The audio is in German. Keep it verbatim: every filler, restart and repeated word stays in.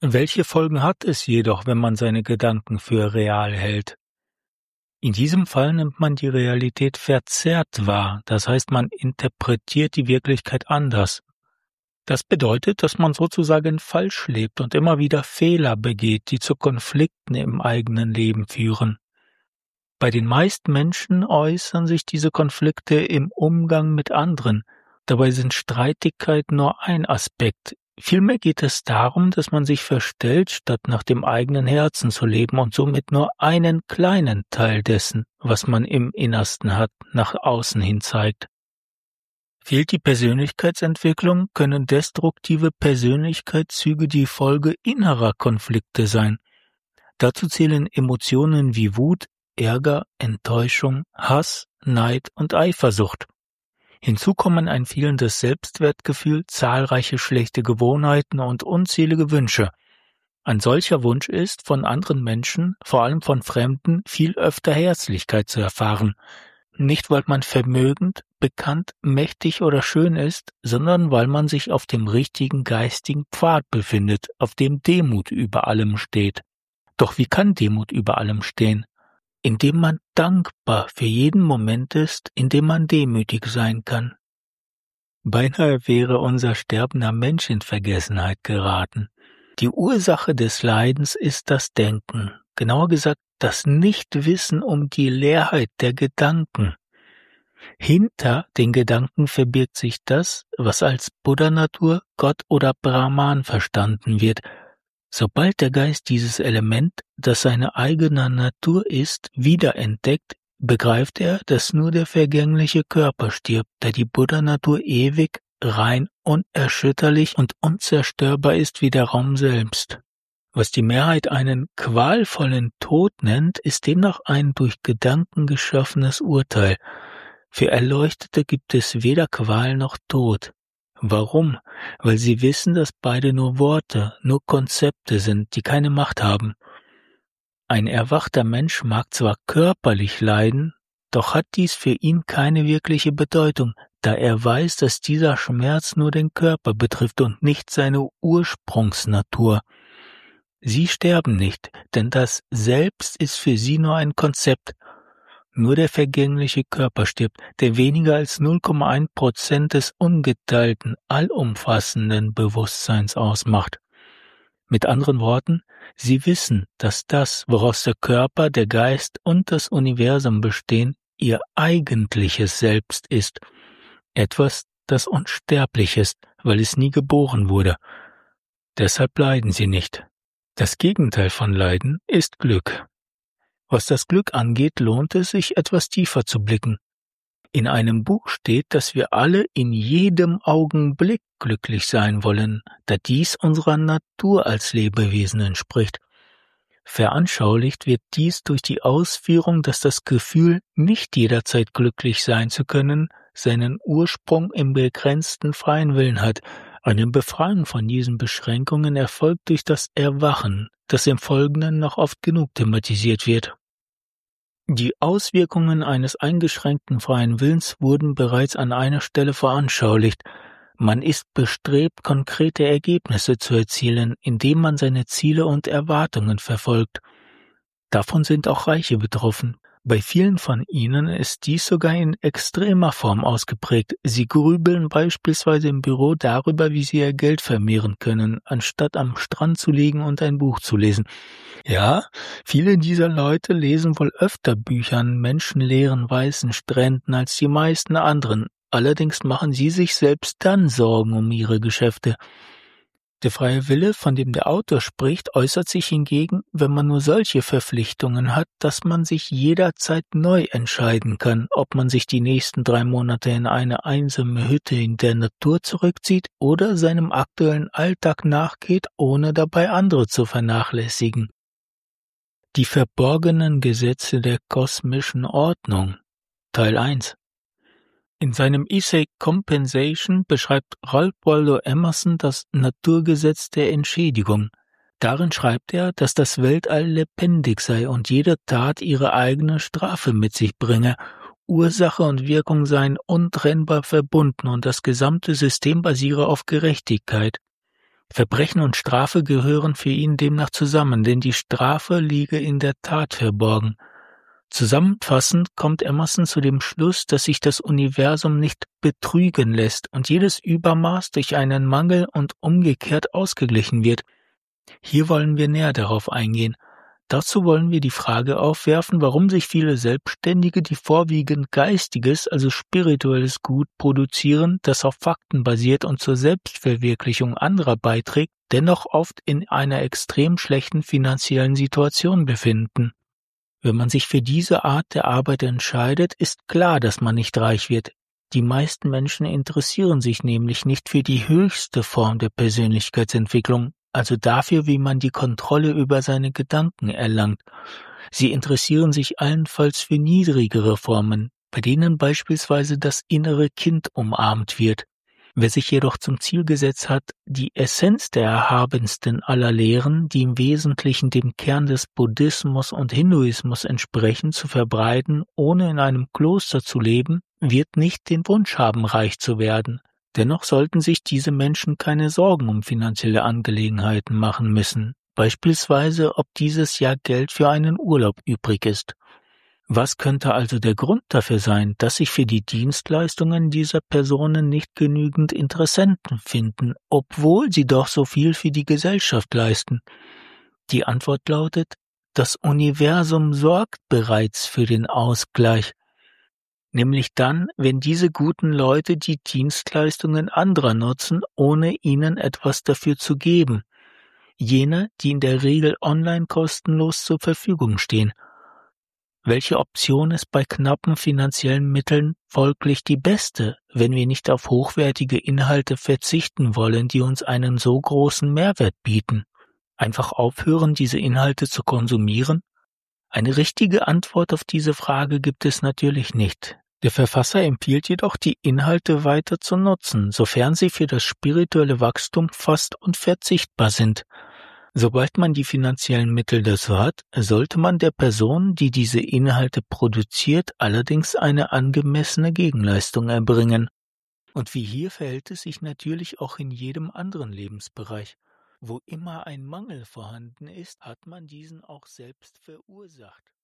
Welche Folgen hat es jedoch, wenn man seine Gedanken für real hält? In diesem Fall nimmt man die Realität verzerrt wahr, das heißt, man interpretiert die Wirklichkeit anders. Das bedeutet, dass man sozusagen falsch lebt und immer wieder Fehler begeht, die zu Konflikten im eigenen Leben führen. Bei den meisten Menschen äußern sich diese Konflikte im Umgang mit anderen. Dabei sind Streitigkeiten nur ein Aspekt. Vielmehr geht es darum, dass man sich verstellt, statt nach dem eigenen Herzen zu leben und somit nur einen kleinen Teil dessen, was man im Innersten hat, nach außen hin zeigt. Fehlt die Persönlichkeitsentwicklung, können destruktive Persönlichkeitszüge die Folge innerer Konflikte sein. Dazu zählen Emotionen wie Wut, Ärger, Enttäuschung, Hass, Neid und Eifersucht. Hinzu kommen ein fehlendes Selbstwertgefühl, zahlreiche schlechte Gewohnheiten und unzählige Wünsche. Ein solcher Wunsch ist, von anderen Menschen, vor allem von Fremden, viel öfter Herzlichkeit zu erfahren. Nicht, weil man vermögend, bekannt, mächtig oder schön ist, sondern weil man sich auf dem richtigen geistigen Pfad befindet, auf dem Demut über allem steht. Doch wie kann Demut über allem stehen? Indem man dankbar für jeden Moment ist, in dem man demütig sein kann. Beinahe wäre unser sterbender Mensch in Vergessenheit geraten. Die Ursache des Leidens ist das Denken, genauer gesagt das Nichtwissen um die Leerheit der Gedanken. Hinter den Gedanken verbirgt sich das, was als Buddha-Natur, Gott oder Brahman verstanden wird. Sobald der Geist dieses Element, das seine eigene Natur ist, wiederentdeckt, begreift er, dass nur der vergängliche Körper stirbt, da die Buddha-Natur ewig, rein, unerschütterlich und unzerstörbar ist wie der Raum selbst. Was die Mehrheit einen qualvollen Tod nennt, ist demnach ein durch Gedanken geschaffenes Urteil. Für Erleuchtete gibt es weder Qual noch Tod. Warum? Weil sie wissen, dass beide nur Worte, nur Konzepte sind, die keine Macht haben. Ein erwachter Mensch mag zwar körperlich leiden, doch hat dies für ihn keine wirkliche Bedeutung, da er weiß, dass dieser Schmerz nur den Körper betrifft und nicht seine Ursprungsnatur. Sie sterben nicht, denn das Selbst ist für sie nur ein Konzept. Nur der vergängliche Körper stirbt, der weniger als null Komma eins Prozent des ungeteilten, allumfassenden Bewusstseins ausmacht. Mit anderen Worten, sie wissen, dass das, woraus der Körper, der Geist und das Universum bestehen, ihr eigentliches Selbst ist. Etwas, das unsterblich ist, weil es nie geboren wurde. Deshalb leiden sie nicht. Das Gegenteil von Leiden ist Glück. Was das Glück angeht, lohnt es sich, etwas tiefer zu blicken. In einem Buch steht, dass wir alle in jedem Augenblick glücklich sein wollen, da dies unserer Natur als Lebewesen entspricht. Veranschaulicht wird dies durch die Ausführung, dass das Gefühl, nicht jederzeit glücklich sein zu können, seinen Ursprung im begrenzten freien Willen hat. Eine Befreiung von diesen Beschränkungen erfolgt durch das Erwachen, das im Folgenden noch oft genug thematisiert wird. Die Auswirkungen eines eingeschränkten freien Willens wurden bereits an einer Stelle veranschaulicht. Man ist bestrebt, konkrete Ergebnisse zu erzielen, indem man seine Ziele und Erwartungen verfolgt. Davon sind auch Reiche betroffen. Bei vielen von ihnen ist dies sogar in extremer Form ausgeprägt. Sie grübeln beispielsweise im Büro darüber, wie sie ihr Geld vermehren können, anstatt am Strand zu liegen und ein Buch zu lesen. Ja, viele dieser Leute lesen wohl öfter Bücher an menschenleeren weißen Stränden als die meisten anderen. Allerdings machen sie sich selbst dann Sorgen um ihre Geschäfte. Der freie Wille, von dem der Autor spricht, äußert sich hingegen, wenn man nur solche Verpflichtungen hat, dass man sich jederzeit neu entscheiden kann, ob man sich die nächsten drei Monate in eine einsame Hütte in der Natur zurückzieht oder seinem aktuellen Alltag nachgeht, ohne dabei andere zu vernachlässigen. Die verborgenen Gesetze der kosmischen Ordnung. Teil eins. In seinem Essay Compensation beschreibt Ralph Waldo Emerson das Naturgesetz der Entschädigung. Darin schreibt er, dass das Weltall lebendig sei und jede Tat ihre eigene Strafe mit sich bringe. Ursache und Wirkung seien untrennbar verbunden und das gesamte System basiere auf Gerechtigkeit. Verbrechen und Strafe gehören für ihn demnach zusammen, denn die Strafe liege in der Tat verborgen. Zusammenfassend kommt Emerson zu dem Schluss, dass sich das Universum nicht betrügen lässt und jedes Übermaß durch einen Mangel und umgekehrt ausgeglichen wird. Hier wollen wir näher darauf eingehen. Dazu wollen wir die Frage aufwerfen, warum sich viele Selbstständige, die vorwiegend geistiges, also spirituelles Gut produzieren, das auf Fakten basiert und zur Selbstverwirklichung anderer beiträgt, dennoch oft in einer extrem schlechten finanziellen Situation befinden. Wenn man sich für diese Art der Arbeit entscheidet, ist klar, dass man nicht reich wird. Die meisten Menschen interessieren sich nämlich nicht für die höchste Form der Persönlichkeitsentwicklung, also dafür, wie man die Kontrolle über seine Gedanken erlangt. Sie interessieren sich allenfalls für niedrigere Formen, bei denen beispielsweise das innere Kind umarmt wird. Wer sich jedoch zum Ziel gesetzt hat, die Essenz der erhabensten aller Lehren, die im Wesentlichen dem Kern des Buddhismus und Hinduismus entsprechen, zu verbreiten, ohne in einem Kloster zu leben, wird nicht den Wunsch haben, reich zu werden. Dennoch sollten sich diese Menschen keine Sorgen um finanzielle Angelegenheiten machen müssen, beispielsweise ob dieses Jahr Geld für einen Urlaub übrig ist. Was könnte also der Grund dafür sein, dass sich für die Dienstleistungen dieser Personen nicht genügend Interessenten finden, obwohl sie doch so viel für die Gesellschaft leisten? Die Antwort lautet: Das Universum sorgt bereits für den Ausgleich, nämlich dann, wenn diese guten Leute die Dienstleistungen anderer nutzen, ohne ihnen etwas dafür zu geben. Jene, die in der Regel online kostenlos zur Verfügung stehen. Welche Option ist bei knappen finanziellen Mitteln folglich die beste, wenn wir nicht auf hochwertige Inhalte verzichten wollen, die uns einen so großen Mehrwert bieten? Einfach aufhören, diese Inhalte zu konsumieren? Eine richtige Antwort auf diese Frage gibt es natürlich nicht. Der Verfasser empfiehlt jedoch, die Inhalte weiter zu nutzen, sofern sie für das spirituelle Wachstum fast unverzichtbar sind. Sobald man die finanziellen Mittel dazu hat, sollte man der Person, die diese Inhalte produziert, allerdings eine angemessene Gegenleistung erbringen. Und wie hier verhält es sich natürlich auch in jedem anderen Lebensbereich. Wo immer ein Mangel vorhanden ist, hat man diesen auch selbst verursacht.